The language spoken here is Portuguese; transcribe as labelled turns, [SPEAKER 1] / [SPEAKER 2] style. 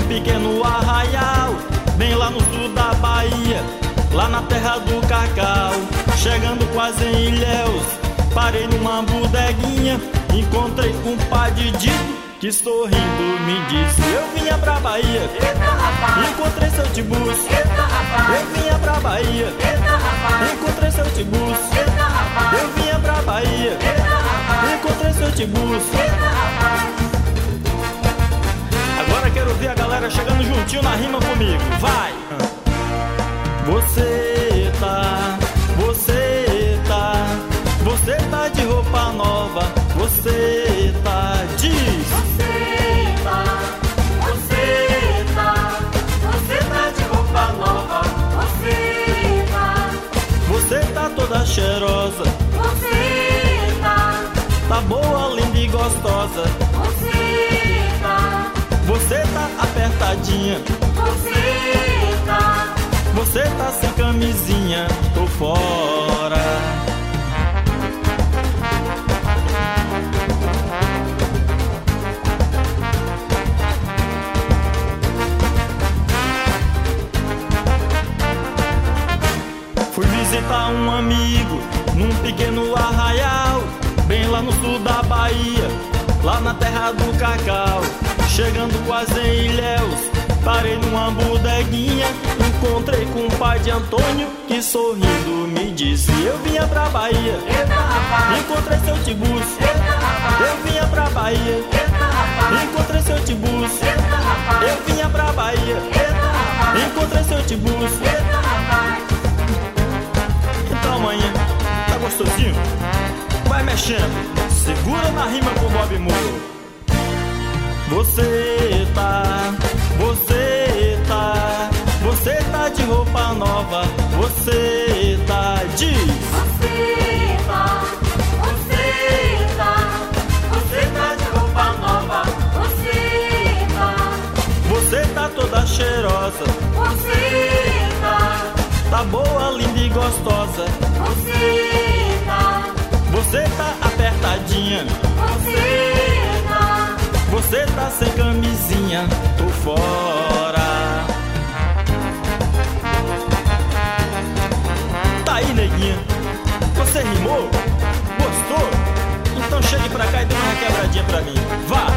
[SPEAKER 1] pequeno arraial, bem lá no sul da Bahia, lá na terra do cacau. Chegando quase em Ilhéus, parei numa bodeguinha, encontrei com o padre Dito, que sorrindo me disse: eu vinha pra Bahia, encontrei seu tibus. Eu vinha pra Bahia, encontrei seu tibus. Eu vinha pra Bahia, encontrei seu tibus. Agora quero ver a galera chegando juntinho na rima comigo. Vai! Você tá de roupa nova. Você tá, diz.
[SPEAKER 2] Você tá de roupa nova.
[SPEAKER 1] Você tá toda cheirosa. Tá boa, linda e gostosa. Você tá apertadinha. Você tá sem camisinha. Tô fora. Fui visitar um amigo num pequeno arraial, bem lá no sul da Bahia, lá na terra do cacau. Chegando quase em Ilhéus, parei numa bodeguinha, encontrei com o pai de Antônio, que sorrindo me disse: eu vinha pra Bahia, encontrei seu tibus. Eu vinha pra Bahia, encontrei seu tibus. Eu vinha pra Bahia, encontrei seu tibus. Então amanhã, tá gostosinho? Vai mexendo, segura na rima com Bob Moore. Você tá de roupa nova. Você tá, diz.
[SPEAKER 2] Você tá de roupa nova.
[SPEAKER 1] Você tá toda cheirosa. Tá boa, linda e gostosa. Você tá apertadinha. Você tá sem camisinha. Tô fora. Tá aí, neguinha. Você rimou? Gostou? Então chegue pra cá e dê uma quebradinha pra mim. Vá!